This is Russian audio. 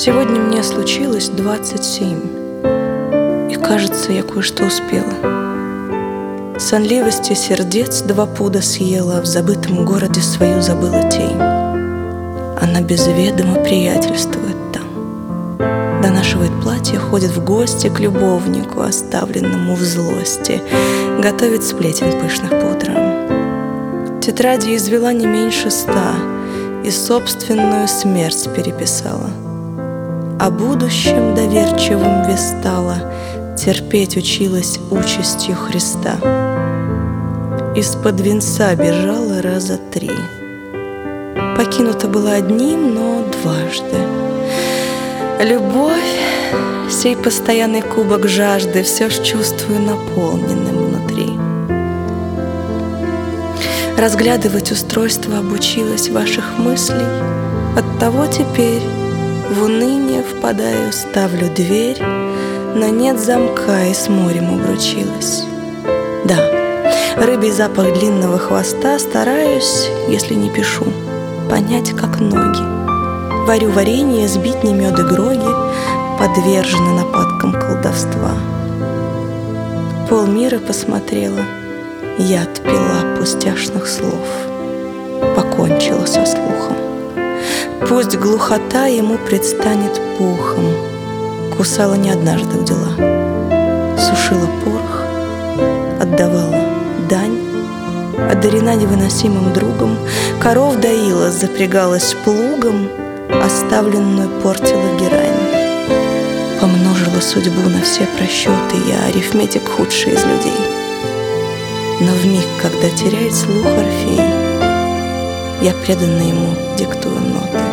Сегодня мне случилось 27, и, кажется, я кое-что успела. Сонливости сердец 2 пуда съела, в забытом городе свою забыла тень. Она без ведома приятельствует там, донашивает платье, ходит в гости к любовнику, оставленному в злости, готовит сплетен пышных по утрам. Тетради извела не меньше 100 и собственную смерть переписала. О будущем доверчивым вестала, терпеть училась участью Христа. Из-под венца бежала раза 3. Покинута была одним, но дважды. Любовь, сей постоянный кубок жажды, все ж чувствую наполненным внутри. Разглядывать устройство обучилась ваших мыслей, оттого теперь в уныние впадаю, ставлю дверь, но нет замка, и с морем обручилась. Да, рыбий запах длинного хвоста стараюсь, если не пишу, понять, как ноги. Варю варенье, сбить не мед и гроги, подвержена нападкам колдовства. Полмира посмотрела, яд пила пустяшных слов, покончила со слухом. Пусть глухота ему предстанет пухом, кусала не однажды в дела, сушила порох, отдавала дань, одарена невыносимым другом, коров доила, запрягалась плугом, оставленную портила герань. Помножила судьбу на все просчеты, я арифметик худший из людей. Но вмиг, когда теряет слух Орфей, я преданно ему диктую ноты.